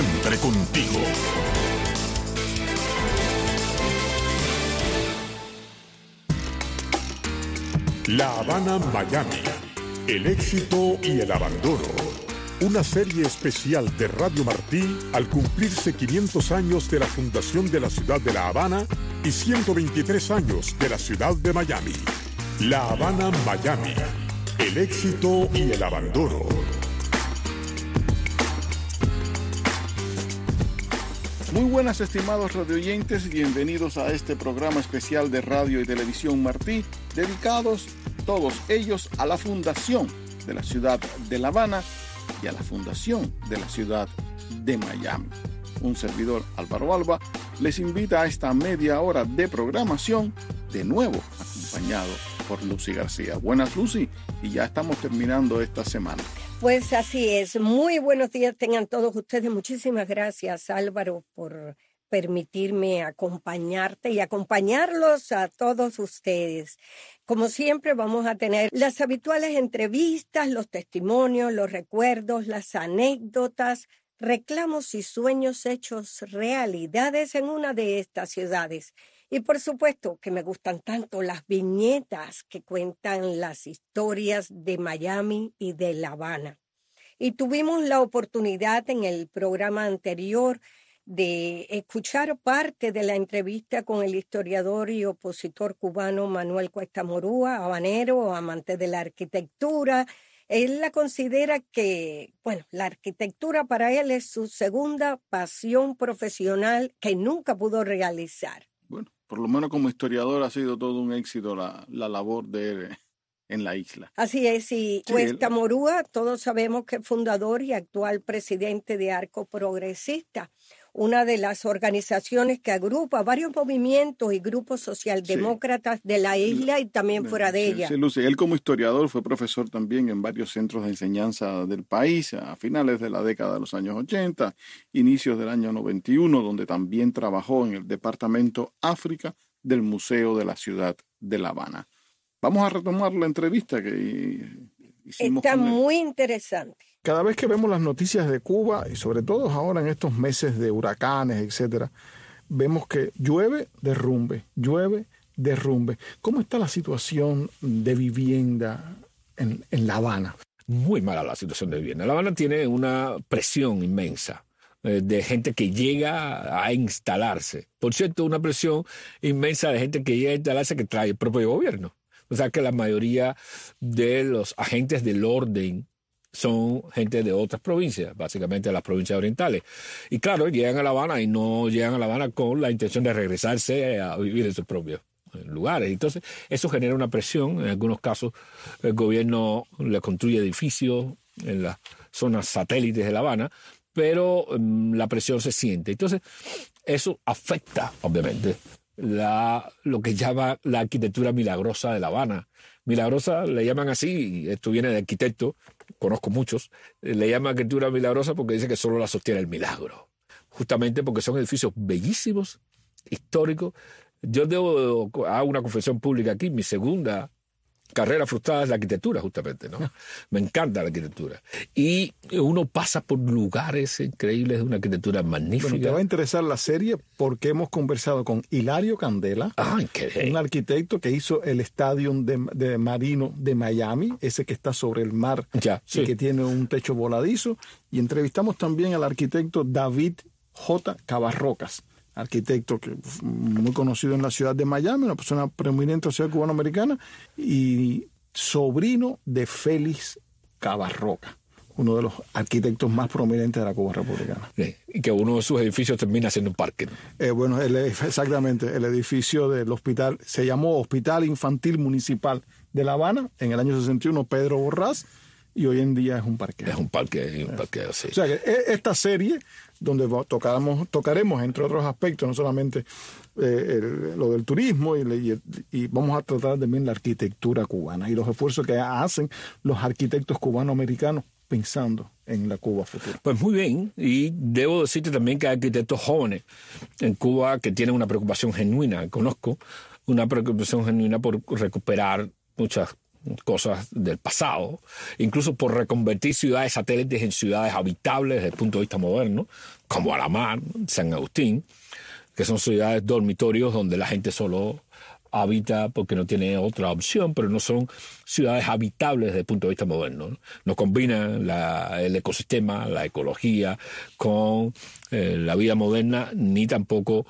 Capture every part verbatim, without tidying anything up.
siempre contigo. La Habana, Miami. El éxito y el abandono. Una serie especial de Radio Martí al cumplirse quinientos años de la fundación de la ciudad de La Habana y ciento veintitrés años de la ciudad de Miami. La Habana, Miami. El éxito y el abandono. Muy buenas, estimados radioyentes, bienvenidos a este programa especial de Radio y Televisión Martí, dedicados todos ellos a la fundación de la ciudad de La Habana y a la fundación de la ciudad de Miami. Un servidor, Álvaro Alba, les invita a esta media hora de programación, de nuevo acompañado por Lucy García. Buenas, Lucy, y ya estamos terminando esta semana. Pues así es. Muy buenos días tengan todos ustedes. Muchísimas gracias, Álvaro, por permitirme acompañarte y acompañarlos a todos ustedes. Como siempre, vamos a tener las habituales entrevistas, los testimonios, los recuerdos, las anécdotas, reclamos y sueños hechos realidades en una de estas ciudades. Y por supuesto que me gustan tanto las viñetas que cuentan las historias de Miami y de La Habana. Y tuvimos la oportunidad en el programa anterior de escuchar parte de la entrevista con el historiador y opositor cubano Manuel Cuesta Morúa, habanero, amante de la arquitectura. Él la considera que, bueno, la arquitectura para él es su segunda pasión profesional que nunca pudo realizar. Bueno, por lo menos como historiador ha sido todo un éxito la, la labor de él en la isla. Así es, y sí, Cuesta él... Morúa, todos sabemos que es fundador y actual presidente de Arco Progresista, una de las organizaciones que agrupa varios movimientos y grupos socialdemócratas sí. de la isla y también fuera de sí, ella. Sí, Lucy, él como historiador fue profesor también en varios centros de enseñanza del país a finales de la década de los años ochenta, inicios del año noventa y uno, donde también trabajó en el Departamento África del Museo de la Ciudad de La Habana. Vamos a retomar la entrevista que hicimos. Está muy interesante. Cada vez que vemos las noticias de Cuba, y sobre todo ahora en estos meses de huracanes, etcétera, vemos que llueve, derrumbe, llueve, derrumbe. ¿Cómo está la situación de vivienda en, en La Habana? Muy mala la situación de vivienda. La Habana tiene una presión inmensa eh, de gente que llega a instalarse. Por cierto, una presión inmensa de gente que llega a instalarse que trae el propio gobierno. O sea que la mayoría de los agentes del orden son gente de otras provincias, básicamente de las provincias orientales. Y claro, llegan a La Habana y no llegan a La Habana con la intención de regresarse a vivir en sus propios lugares. Entonces, eso genera una presión. En algunos casos, el gobierno le construye edificios en las zonas satélites de La Habana, pero um, la presión se siente. Entonces, eso afecta, obviamente, la, lo que llama la arquitectura milagrosa de La Habana. Milagrosa le llaman así, esto viene de arquitecto, conozco muchos, le llaman arquitectura milagrosa porque dice que solo la sostiene el milagro. Justamente porque son edificios bellísimos, históricos. Yo debo hago una confesión pública aquí, mi segunda carrera frustrada es la arquitectura, justamente, ¿no? Me encanta la arquitectura. Y uno pasa por lugares increíbles de una arquitectura magnífica. Bueno, te va a interesar la serie porque hemos conversado con Hilario Candela, Ay, qué bien. un arquitecto que hizo el estadio de, de Marino de Miami, ese que está sobre el mar ya, y sí. que tiene un techo voladizo. Y entrevistamos también al arquitecto David J. Cabarrocas, arquitecto que muy conocido en la ciudad de Miami, una persona preeminente en la ciudad cubanoamericana, y sobrino de Félix Cabarroca, uno de los arquitectos más prominentes de la Cuba republicana. Sí, y que uno de sus edificios termina siendo un parque. Eh, bueno, el, exactamente, el edificio del hospital, se llamó Hospital Infantil Municipal de La Habana, en el año sesenta y uno, Pedro Borrás, y hoy en día es un parque. Es un parque, un parque, sí. O sea que esta serie, donde tocaremos, tocaremos entre otros aspectos, no solamente eh, el, lo del turismo, y, y, y vamos a tratar también la arquitectura cubana y los esfuerzos que hacen los arquitectos cubanoamericanos pensando en la Cuba futura. Pues muy bien, y debo decirte también que hay arquitectos jóvenes en Cuba que tienen una preocupación genuina, conozco una preocupación genuina por recuperar muchas cosas del pasado, incluso por reconvertir ciudades satélites en ciudades habitables desde el punto de vista moderno, como Alamar, San Agustín, que son ciudades dormitorios donde la gente solo habita porque no tiene otra opción, pero no son ciudades habitables desde el punto de vista moderno. No, no combinan la, el ecosistema, la ecología con eh, la vida moderna, ni tampoco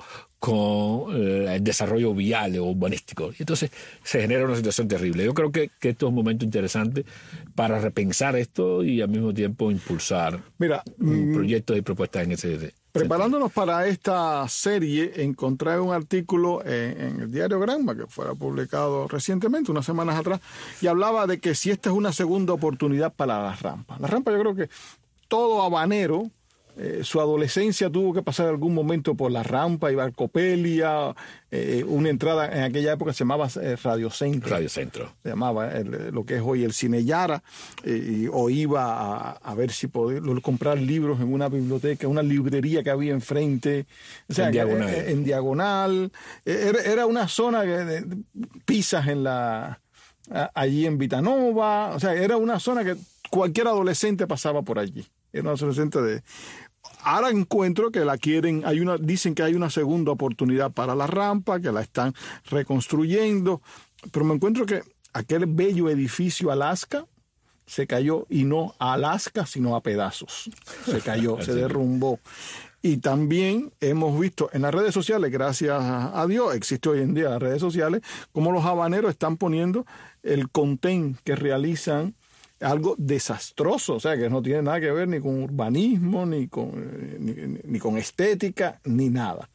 con eh, el desarrollo vial o urbanístico. Y entonces se genera una situación terrible. Yo creo que, que esto es un momento interesante para repensar esto y al mismo tiempo impulsar Mira, mm, proyectos y propuestas en ese sentido. Preparándonos para esta serie, encontré un artículo en, en el diario Granma, que fue publicado recientemente, unas semanas atrás, y hablaba de que si esta es una segunda oportunidad para las rampas. La rampa, yo creo que todo habanero, eh, su adolescencia tuvo que pasar algún momento por la rampa y Barcopelia, eh, una entrada en aquella época se llamaba eh, Radio Centro. Radio Centro. Se llamaba el, lo que es hoy el Cine Yara, eh, o iba a, a ver si podía comprar libros en una biblioteca, una librería que había enfrente. O sea, en diagonal. En, en diagonal. Era, era una zona de, de pizzas en la, allí en Vitanova. O sea, era una zona que cualquier adolescente pasaba por allí. Era una adolescente de... Ahora encuentro que la quieren, hay una, dicen que hay una segunda oportunidad para la rampa, que la están reconstruyendo, pero me encuentro que aquel bello edificio Alaska se cayó, y no a Alaska, sino a pedazos. Se cayó, se derrumbó. Y también hemos visto en las redes sociales, gracias a Dios, existe hoy en día las redes sociales, como los habaneros están poniendo el content que realizan, algo desastroso, o sea, que no tiene nada que ver ni con urbanismo, ni con, ni, ni con estética, ni nada.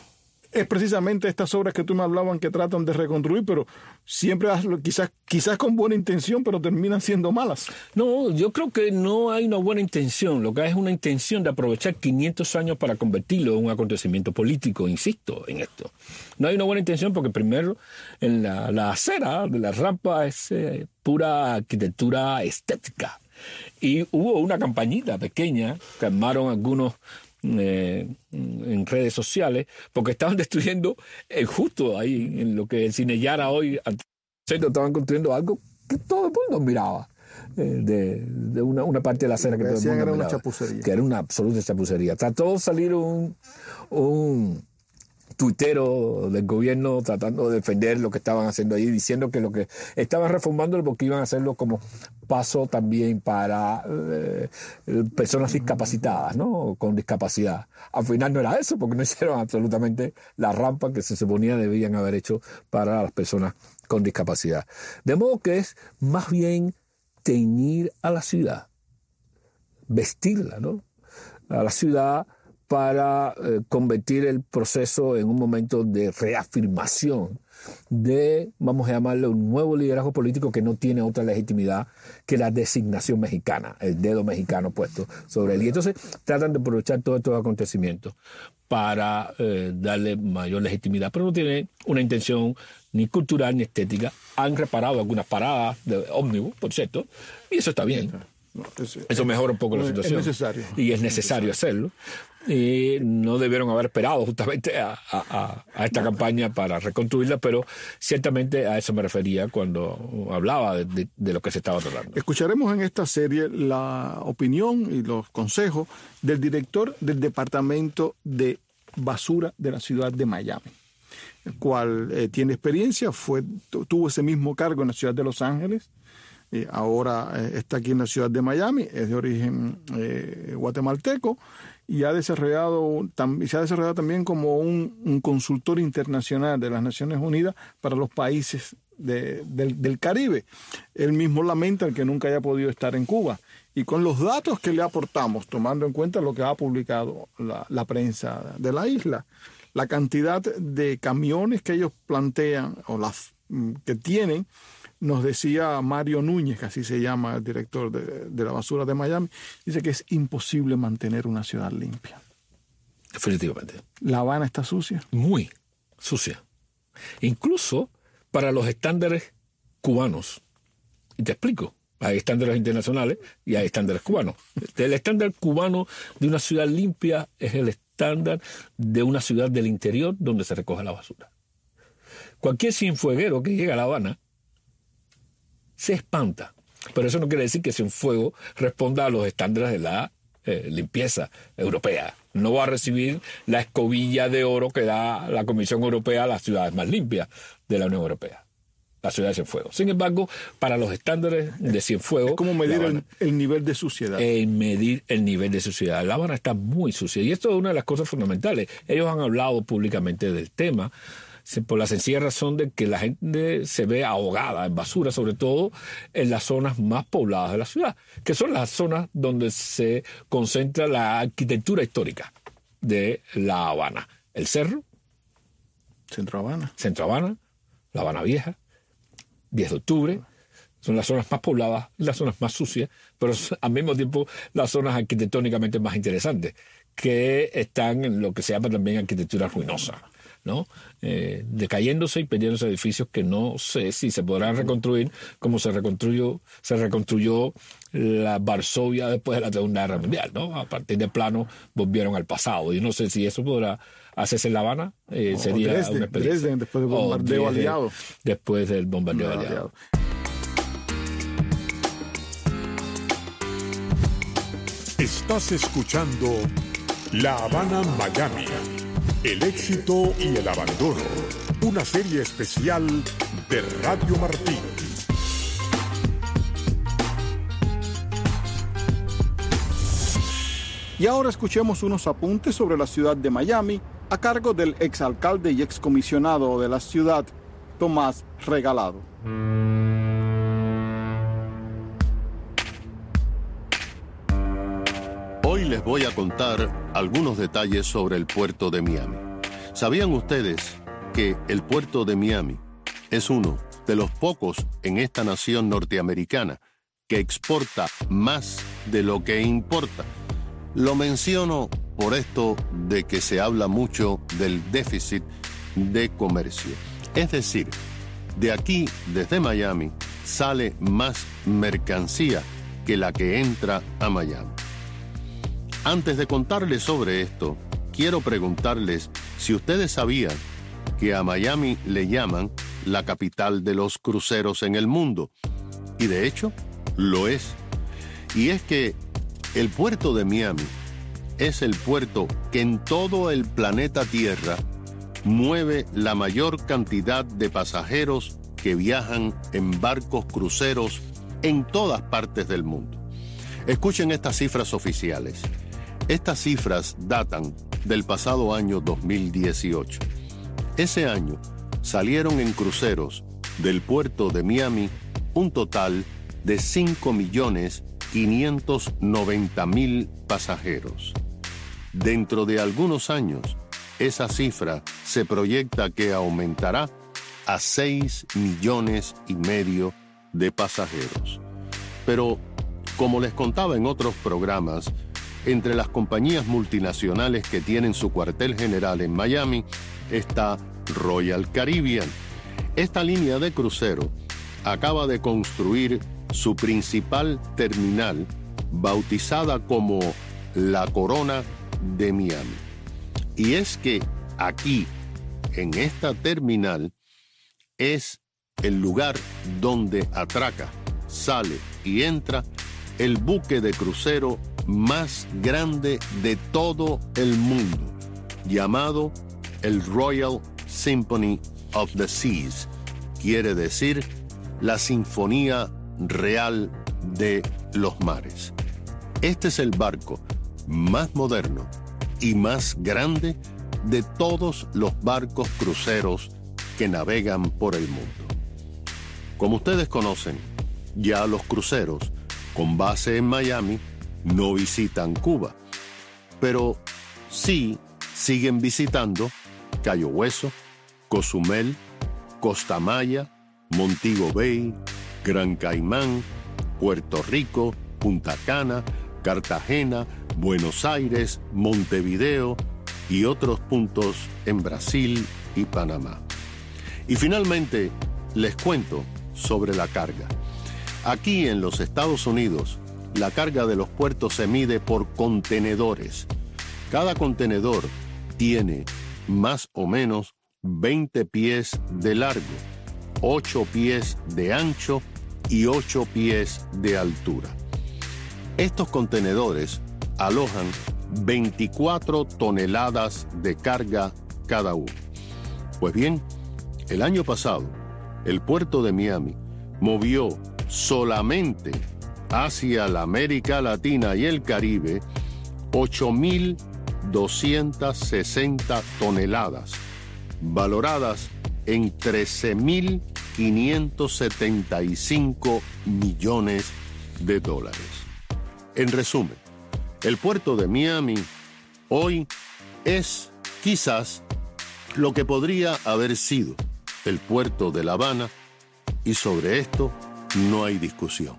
Es precisamente estas obras que tú me hablaban que tratan de reconstruir, pero siempre quizás, quizás con buena intención, pero terminan siendo malas. No, yo creo que no hay una buena intención. Lo que hay es una intención de aprovechar quinientos años para convertirlo en un acontecimiento político, insisto en esto. No hay una buena intención porque primero en la, la acera de la rampa es eh, pura arquitectura estética. Y hubo una campañita pequeña que armaron algunos Eh, en redes sociales, porque estaban destruyendo eh, justo ahí en lo que el Cine Yara hoy estaban construyendo algo que todo el mundo miraba, eh, de, de una, una parte de la acera que todo el mundo era miraba, una chapucería. que era una absoluta chapucería. Trató de salir un, un tuitero del gobierno tratando de defender lo que estaban haciendo ahí, diciendo que lo que estaban reformándolo porque iban a hacerlo como paso también para eh, personas discapacitadas, ¿no? Con discapacidad. Al final no era eso, porque no hicieron absolutamente la rampa que se suponía debían haber hecho para las personas con discapacidad. De modo que es más bien teñir a la ciudad, vestirla, ¿no? A la ciudad para eh, convertir el proceso en un momento de reafirmación de, vamos a llamarle, un nuevo liderazgo político que no tiene otra legitimidad que la designación mexicana, el dedo mexicano puesto sobre él. Y entonces tratan de aprovechar todos estos acontecimientos para eh, darle mayor legitimidad, pero no tiene una intención ni cultural ni estética. Han reparado algunas paradas de ómnibus, por cierto, y eso está bien. No, es, Eso mejora un poco es, la situación. Es necesario. Y es necesario es necesario. hacerlo. Y no debieron haber esperado justamente a, a, a esta no. campaña para reconstruirla, pero ciertamente a eso me refería cuando hablaba de, de, de lo que se estaba tratando. Escucharemos en esta serie la opinión y los consejos del director del Departamento de Basura de la ciudad de Miami, el cual eh, tiene experiencia, fue, tuvo ese mismo cargo en la ciudad de Los Ángeles. Eh, ahora eh, está aquí en la ciudad de Miami, es de origen eh, guatemalteco y ha desarrollado, tam, se ha desarrollado también como un, un consultor internacional de las Naciones Unidas para los países de, del, del Caribe. Él mismo lamenta el que nunca haya podido estar en Cuba. Y con los datos que le aportamos, tomando en cuenta lo que ha publicado la, la prensa de la isla, la cantidad de camiones que ellos plantean o las que tienen, nos decía Mario Núñez, que así se llama el director de, de la basura de Miami, dice que es imposible mantener una ciudad limpia. Definitivamente. ¿La Habana está sucia? Muy sucia. Incluso para los estándares cubanos. Y te explico. Hay estándares internacionales y hay estándares cubanos. El estándar cubano de una ciudad limpia es el estándar de una ciudad del interior donde se recoge la basura. Cualquier cienfueguero que llegue a La Habana se espanta. Pero eso no quiere decir que Cienfuegos responda a los estándares de la eh, limpieza europea. No va a recibir la escobilla de oro que da la Comisión Europea a las ciudades más limpias de la Unión Europea, la ciudad de Cienfuegos. Sin embargo, para los estándares de Cienfuegos... Es como medir Habana, el, el nivel de suciedad. El medir el nivel de suciedad. La Habana está muy sucia. Y esto es una de las cosas fundamentales. Ellos han hablado públicamente del tema, por la sencilla razón de que la gente se ve ahogada en basura, sobre todo en las zonas más pobladas de la ciudad, que son las zonas donde se concentra la arquitectura histórica de La Habana. El Cerro, Centro Habana, Centro Habana, La Habana Vieja, diez de octubre, son las zonas más pobladas y las zonas más sucias, pero al mismo tiempo las zonas arquitectónicamente más interesantes, que están en lo que se llama también arquitectura ruinosa, ¿no? Eh, decayéndose y perdiéndose edificios que no sé si se podrán reconstruir como se reconstruyó, se reconstruyó la Varsovia después de la Segunda Guerra Mundial, ¿no? A partir de plano volvieron al pasado. Y no sé si eso podrá hacerse en La Habana. Eh, oh, sería Dresden, una experiencia. Dresden, después del bombardeo oh, aliado. Después del bombardeo no, aliado. Estás escuchando La Habana, Miami. El éxito y el abandono. Una serie especial de Radio Martí. Y ahora escuchemos unos apuntes sobre la ciudad de Miami a cargo del exalcalde y excomisionado de la ciudad, Tomás Regalado. Hoy les voy a contar algunos detalles sobre el puerto de Miami. ¿Sabían ustedes que el puerto de Miami es uno de los pocos en esta nación norteamericana que exporta más de lo que importa? Lo menciono por esto de que se habla mucho del déficit de comercio. Es decir, de aquí, desde Miami, sale más mercancía que la que entra a Miami. Antes de contarles sobre esto, quiero preguntarles si ustedes sabían que a Miami le llaman la capital de los cruceros en el mundo. Y de hecho, lo es. Y es que el puerto de Miami es el puerto que en todo el planeta Tierra mueve la mayor cantidad de pasajeros que viajan en barcos cruceros en todas partes del mundo. Escuchen estas cifras oficiales. Estas cifras datan del pasado año dos mil dieciocho. Ese año salieron en cruceros del puerto de Miami un total de cinco millones quinientos noventa mil pasajeros. Dentro de algunos años, esa cifra se proyecta que aumentará a seis millones y medio de pasajeros. Pero, como les contaba en otros programas, entre las compañías multinacionales que tienen su cuartel general en Miami está Royal Caribbean. Esta línea de crucero acaba de construir su principal terminal, bautizada como La Corona de Miami. Y es que aquí, en esta terminal, es el lugar donde atraca, sale y entra el buque de crucero más grande de todo el mundo, llamado el Royal Symphony of the Seas. Quiere decir la Sinfonía Real de los Mares. Este es el barco más moderno y más grande de todos los barcos cruceros que navegan por el mundo. Como ustedes conocen, ya los cruceros con base en Miami no visitan Cuba, pero sí siguen visitando Cayo Hueso, Cozumel, Costa Maya, Montego Bay, Gran Caimán, Puerto Rico, Punta Cana, Cartagena, Buenos Aires, Montevideo y otros puntos en Brasil y Panamá. Y finalmente, les cuento sobre la carga. Aquí en los Estados Unidos, la carga de los puertos se mide por contenedores. Cada contenedor tiene más o menos veinte pies de largo, ocho pies de ancho y ocho pies de altura. Estos contenedores alojan veinticuatro toneladas de carga cada uno. Pues bien, el año pasado, el puerto de Miami movió solamente hacia la América Latina y el Caribe ocho mil doscientas sesenta toneladas, valoradas en trece mil quinientos setenta y cinco millones de dólares. En resumen, el puerto de Miami hoy es quizás lo que podría haber sido el puerto de La Habana, y sobre esto no hay discusión.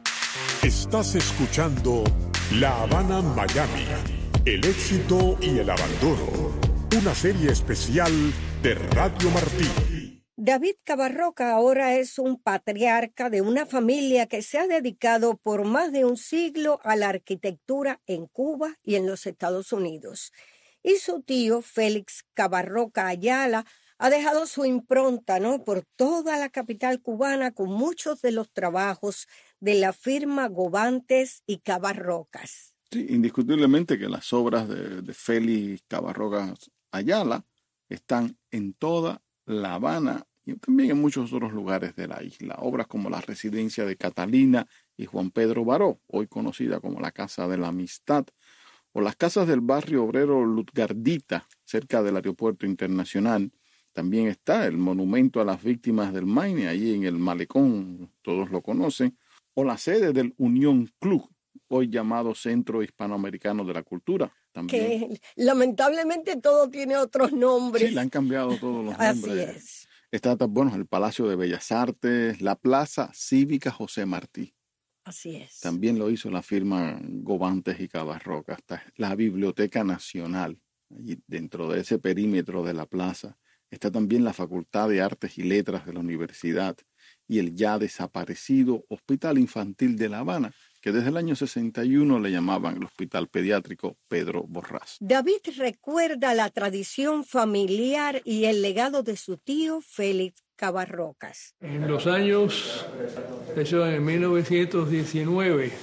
Estás escuchando La Habana, Miami, el éxito y el abandono, una serie especial de Radio Martí. David Cabarroca ahora es un patriarca de una familia que se ha dedicado por más de un siglo a la arquitectura en Cuba y en los Estados Unidos. Y su tío, Félix Cabarroca Ayala, ha dejado su impronta, ¿no?, por toda la capital cubana con muchos de los trabajos de la firma Govantes y Cabarrocas. Sí, indiscutiblemente que las obras de, de Félix Cabarroca Ayala están en toda La Habana y también en muchos otros lugares de la isla. Obras como la residencia de Catalina y Juan Pedro Baró, hoy conocida como la Casa de la Amistad, o las casas del barrio obrero Lutgardita, cerca del aeropuerto internacional. También está el monumento a las víctimas del Maine, allí en el Malecón, todos lo conocen, o la sede del Unión Club, hoy llamado Centro Hispanoamericano de la Cultura. También. Que lamentablemente todo tiene otros nombres. Sí, le han cambiado todos los Así nombres. es. Está, bueno, el Palacio de Bellas Artes, la Plaza Cívica José Martí. Así es. También lo hizo la firma Govantes y Cabarroca. Está la Biblioteca Nacional, allí dentro de ese perímetro de la plaza. Está también la Facultad de Artes y Letras de la Universidad y el ya desaparecido Hospital Infantil de La Habana, que desde el año sesenta y uno le llamaban el Hospital Pediátrico Pedro Borrás. David recuerda la tradición familiar y el legado de su tío Félix Cabarrocas. En los años, de hecho en mil novecientos diecinueve,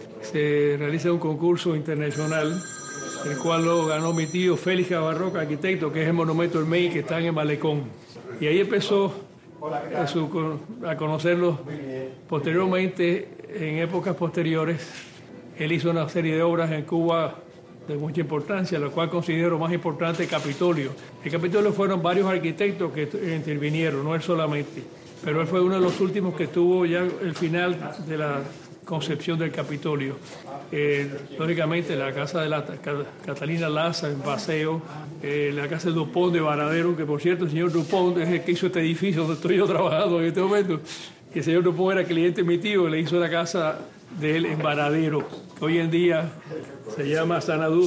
se realiza un concurso internacional, el cual lo ganó mi tío Félix Cabarroca, arquitecto, que es el monumento del Maine que está en el Malecón. Y ahí empezó a, su, a conocerlo. Posteriormente, en épocas posteriores, él hizo una serie de obras en Cuba de mucha importancia, la cual considero más importante el Capitolio. El Capitolio fueron varios arquitectos que intervinieron, no él solamente, pero él fue uno de los últimos que tuvo ya el final de la concepción del Capitolio. Eh, lógicamente la casa de la Catalina Laza en Paseo, eh, la casa de Dupont de Varadero, que por cierto el señor Dupont es el que hizo este edificio donde estoy yo trabajando en este momento, que el señor Dupont era cliente de mi tío, le hizo la casa de él en Varadero, que hoy en día se llama Sanadú,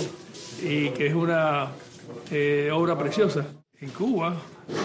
y que es una eh, obra preciosa. En Cuba,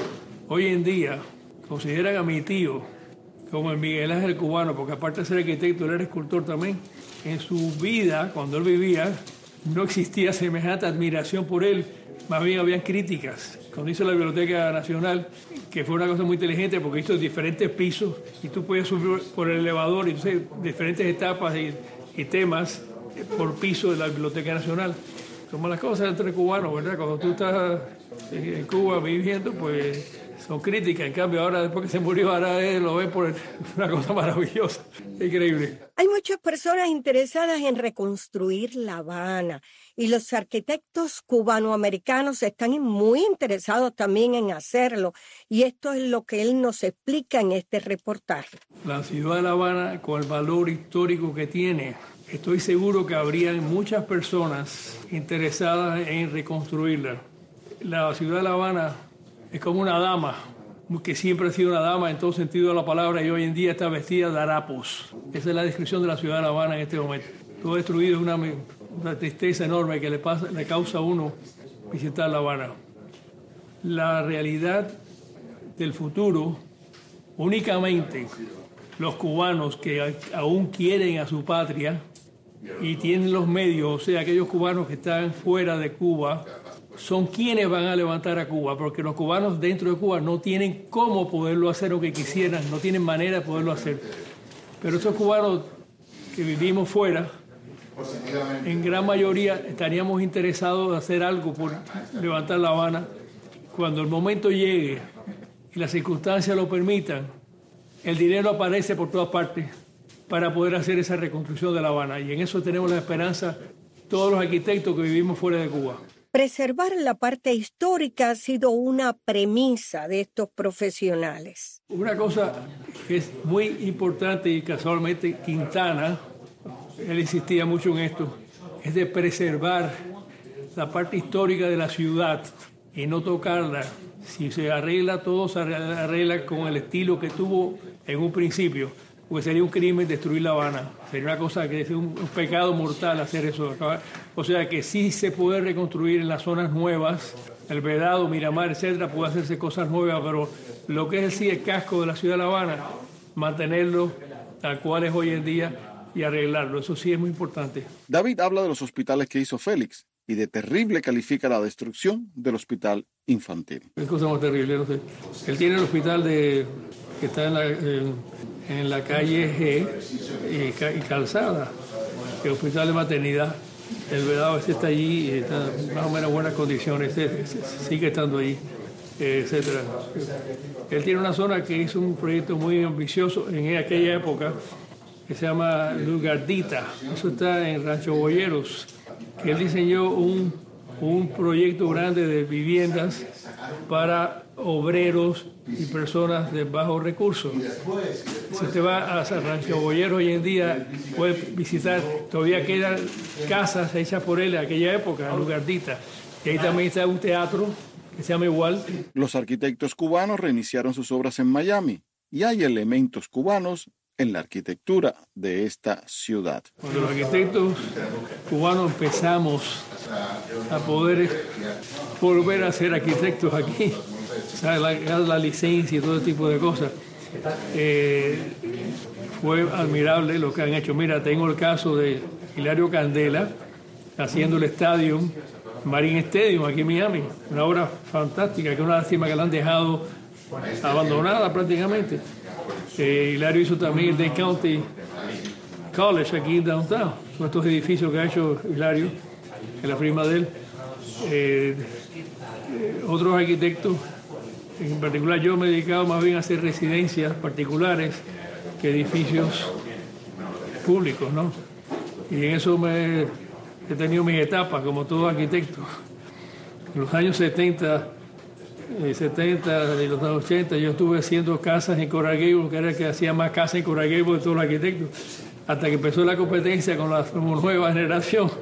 hoy en día, consideran a mi tío como el Miguel Ángel cubano, porque aparte de ser arquitecto, él era escultor también. En su vida, cuando él vivía, no existía semejante admiración por él, más bien habían críticas. Cuando hizo la Biblioteca Nacional, que fue una cosa muy inteligente porque hizo diferentes pisos y tú podías subir por el elevador y entonces diferentes etapas y, y temas por piso de la Biblioteca Nacional. Como las cosas entre cubanos, ¿verdad? Cuando tú estás en Cuba viviendo, pues son críticas. En cambio, ahora después que se murió, ahora él lo ve por una cosa maravillosa. Increíble. Hay muchas personas interesadas en reconstruir La Habana y los arquitectos cubanoamericanos están muy interesados también en hacerlo. Y esto es lo que él nos explica en este reportaje. La ciudad de La Habana, con el valor histórico que tiene, estoy seguro que habrían muchas personas interesadas en reconstruirla. La ciudad de La Habana es como una dama, que siempre ha sido una dama en todo sentido de la palabra y hoy en día está vestida de harapos. Esa es la descripción de la ciudad de La Habana en este momento. Todo destruido, es una, una tristeza enorme que le, pasa, le causa a uno visitar La Habana. La realidad del futuro, únicamente los cubanos que aún quieren a su patria y tienen los medios, o sea, aquellos cubanos que están fuera de Cuba, son quienes van a levantar a Cuba, porque los cubanos dentro de Cuba no tienen cómo poderlo hacer o que quisieran, no tienen manera de poderlo hacer. Pero estos cubanos que vivimos fuera, en gran mayoría estaríamos interesados en hacer algo por levantar La Habana. Cuando el momento llegue y las circunstancias lo permitan, el dinero aparece por todas partes para poder hacer esa reconstrucción de La Habana. Y en eso tenemos la esperanza todos los arquitectos que vivimos fuera de Cuba. Preservar la parte histórica ha sido una premisa de estos profesionales. Una cosa que es muy importante, y casualmente Quintana, él insistía mucho en esto, es de preservar la parte histórica de la ciudad y no tocarla. Si se arregla todo, se arregla con el estilo que tuvo en un principio, porque sería un crimen destruir La Habana. Sería una cosa que es un, un pecado mortal hacer eso. O sea que sí se puede reconstruir en las zonas nuevas, el Vedado, Miramar, etcétera, puede hacerse cosas nuevas, pero lo que es sí el casco de la ciudad de La Habana, mantenerlo tal cual es hoy en día y arreglarlo. Eso sí es muy importante. David habla de los hospitales que hizo Félix y de terrible califica la destrucción del hospital infantil. Es cosa más terrible, no sé. Él tiene el hospital de, que está en la, en, en la calle G y, y Calzada, el hospital de maternidad. El Vedado ese está allí y está en más o menos buenas condiciones, sigue estando ahí, etcétera. Él tiene una zona que hizo un proyecto muy ambicioso en aquella época que se llama Lugardita. Eso está en Rancho Boyeros, que él diseñó un, un proyecto grande de viviendas para obreros y personas de bajos recursos. Si usted va a Rancho Boyeros hoy en día, puede visitar, todavía quedan casas hechas por él en aquella época, en Lugardita. Y ahí también está un teatro que se llama igual. Los arquitectos cubanos reiniciaron sus obras en Miami y hay elementos cubanos en la arquitectura de esta ciudad. Cuando los arquitectos cubanos empezamos a poder volver a ser arquitectos aquí, la, la licencia y todo ese tipo de cosas, eh, fue admirable lo que han hecho. Mira, tengo el caso de Hilario Candela haciendo el estadio Marine Stadium aquí en Miami, una obra fantástica, que es una lástima que la han dejado abandonada prácticamente. Eh, Hilario hizo también el Dade County College aquí en Downtown, con estos edificios que ha hecho Hilario, que es la prima de él. Eh, eh, otros arquitectos, en particular yo me he dedicado más bien a hacer residencias particulares que edificios públicos, ¿no? Y en eso me, he tenido mis etapas, como todo arquitecto. En los años setenta, setenta y los años ochenta, yo estuve haciendo casas en Coral Gables, que era el que hacía más casas en Coral Gables de todos los arquitectos, hasta que empezó la competencia con la nueva generación.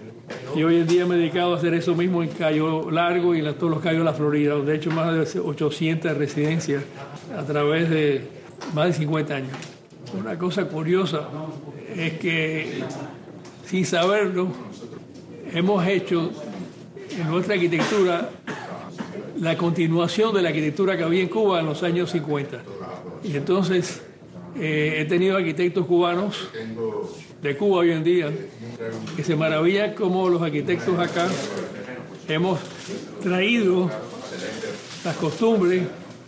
Y hoy en día me he dedicado a hacer eso mismo en Cayo Largo y en todos los cayos de la Florida, donde he hecho más de ochocientas residencias a través de más de cincuenta años. Una cosa curiosa es que, sin saberlo, hemos hecho en nuestra arquitectura la continuación de la arquitectura que había en Cuba en los años cincuenta. Y entonces eh, he tenido arquitectos cubanos de Cuba hoy en día que se maravillan cómo los arquitectos acá hemos traído las costumbres,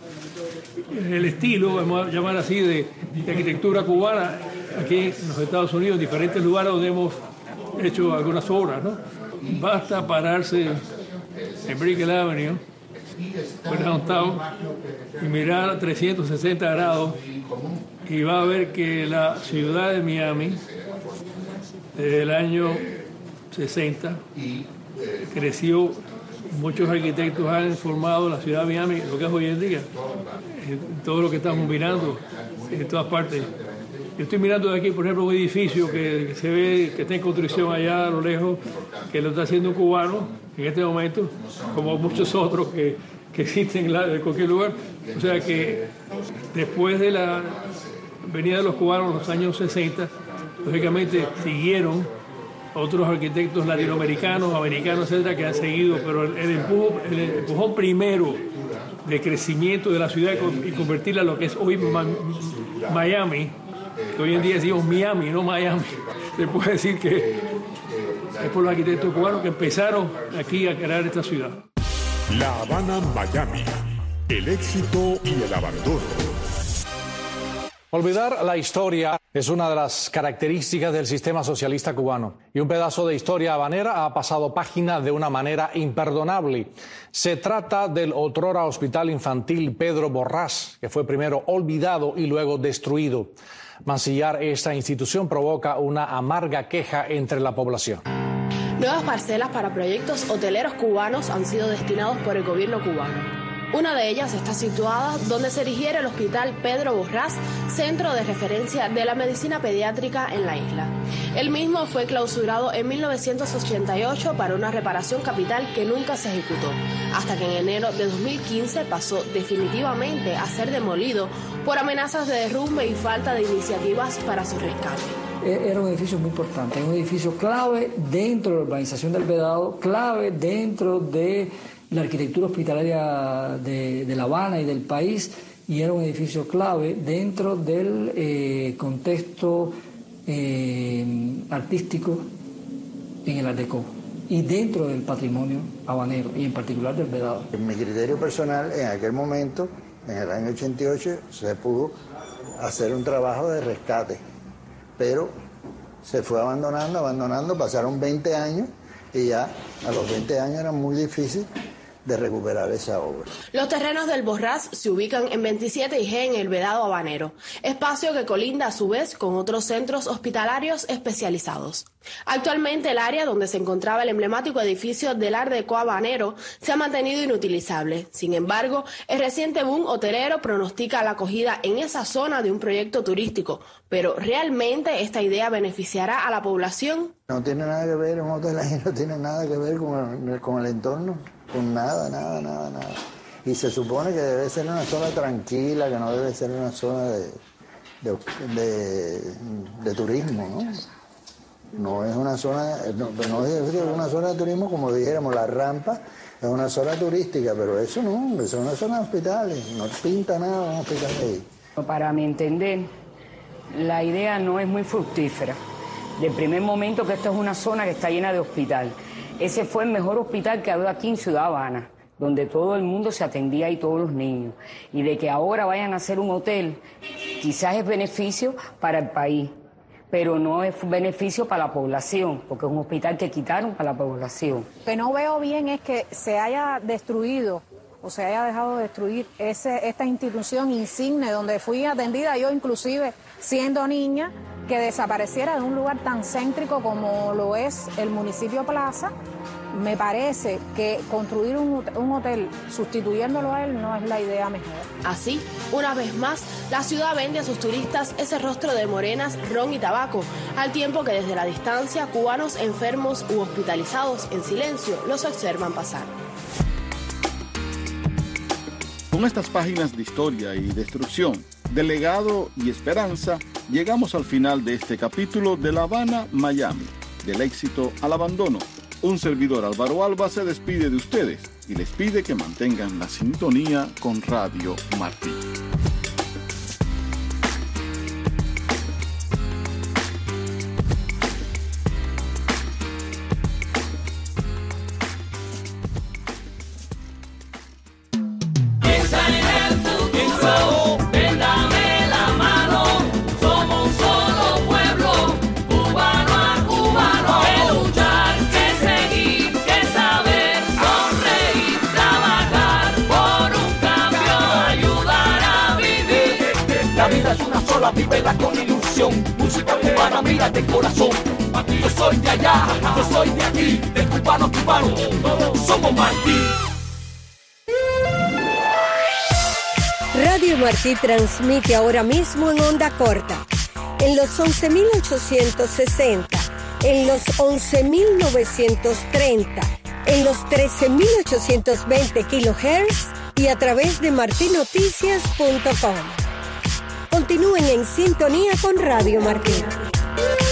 el estilo, vamos a llamar así, de, de arquitectura cubana aquí en los Estados Unidos, en diferentes lugares donde hemos hecho algunas obras, ¿no? Basta pararse en Brickell Avenue, por downtown, y mirar a trescientos sesenta grados y va a ver que la ciudad de Miami, desde el año sesenta, creció. Muchos arquitectos han formado la ciudad de Miami, lo que es hoy en día, en todo lo que estamos mirando, en todas partes. Yo estoy mirando de aquí, por ejemplo, un edificio que, que se ve que está en construcción allá a lo lejos, que lo está haciendo un cubano en este momento, como muchos otros que, que existen en cualquier lugar. O sea que después de la venida de los cubanos en los años sesenta, lógicamente siguieron otros arquitectos latinoamericanos, americanos, etcétera, que han seguido, pero el, el, empujón, el empujón primero de crecimiento de la ciudad y convertirla en lo que es hoy Miami, que hoy en día decimos Miami, no Miami, se puede decir que es por los arquitectos cubanos que empezaron aquí a crear esta ciudad. La Habana, Miami, el éxito y el abandono. Olvidar la historia Es una de las características del sistema socialista cubano. Y un pedazo de historia habanera ha pasado página de una manera imperdonable. Se trata del otrora Hospital Infantil Pedro Borrás, que fue primero olvidado y luego destruido. Mancillar esta institución provoca una amarga queja entre la población. Nuevas parcelas para proyectos hoteleros cubanos han sido destinados por el gobierno cubano. Una de ellas está situada donde se erigiera el Hospital Pedro Borrás, centro de referencia de la medicina pediátrica en la isla. El mismo fue clausurado en mil novecientos ochenta y ocho para una reparación capital que nunca se ejecutó, hasta que en enero de dos mil quince pasó definitivamente a ser demolido por amenazas de derrumbe y falta de iniciativas para su rescate. Era un edificio muy importante, un edificio clave dentro de la urbanización del Vedado, clave dentro de la arquitectura hospitalaria de, de La Habana y del país, y era un edificio clave dentro del eh, contexto eh, artístico en el Art Deco y dentro del patrimonio habanero y en particular del Vedado. En mi criterio personal, en aquel momento, en el año ochenta y ocho, se pudo hacer un trabajo de rescate, pero se fue abandonando, abandonando, pasaron veinte años y ya a los veinte años era muy difícil de recuperar esa obra. Los terrenos del Borrás se ubican en veintisiete y G en el Vedado habanero, espacio que colinda a su vez con otros centros hospitalarios especializados. Actualmente el área donde se encontraba el emblemático edificio del Art Deco habanero se ha mantenido inutilizable. Sin embargo, el reciente boom hotelero pronostica la acogida en esa zona de un proyecto turístico, pero ¿realmente esta idea beneficiará a la población? No tiene nada que ver, un hotel ahí no tiene nada que ver con el, con el entorno, con nada, nada, nada, nada. Y se supone que debe ser una zona tranquila, que no debe ser una zona de, de, de, de turismo, ¿no? No es una zona, no, no es una zona de turismo como dijéramos, la Rampa es una zona turística, pero eso no, es una zona de hospitales, no pinta nada un hospital ahí. Para mi entender, la idea no es muy fructífera. De primer momento que esto es una zona que está llena de hospital. Ese fue el mejor hospital que había aquí en Ciudad Habana, donde todo el mundo se atendía y todos los niños. Y de que ahora vayan a hacer un hotel, quizás es beneficio para el país, pero no es beneficio para la población, porque es un hospital que quitaron para la población. Lo que no veo bien es que se haya destruido o se haya dejado de destruir ese, esta institución insigne donde fui atendida yo inclusive siendo niña, que desapareciera de un lugar tan céntrico como lo es el municipio Plaza. Me parece que construir un, un hotel sustituyéndolo a él no es la idea mejor. Así, una vez más, la ciudad vende a sus turistas ese rostro de morenas, ron y tabaco, al tiempo que desde la distancia cubanos enfermos u hospitalizados en silencio los observan pasar. Con estas páginas de historia y destrucción, de legado y esperanza, llegamos al final de este capítulo de La Habana, Miami, del éxito al abandono. Un servidor, Álvaro Alba, se despide de ustedes y les pide que mantengan la sintonía con Radio Martí. Vívela con ilusión, música cubana, mira de corazón. Aquí yo soy de allá, yo soy de aquí, de cubano a cubano, todos somos Martí. Radio Martí transmite ahora mismo en onda corta, en los once mil ochocientos sesenta, en los once mil novecientos treinta, en los trece mil ochocientos veinte kilohertz y a través de marti noticias punto com. Continúen en sintonía con Radio Martí.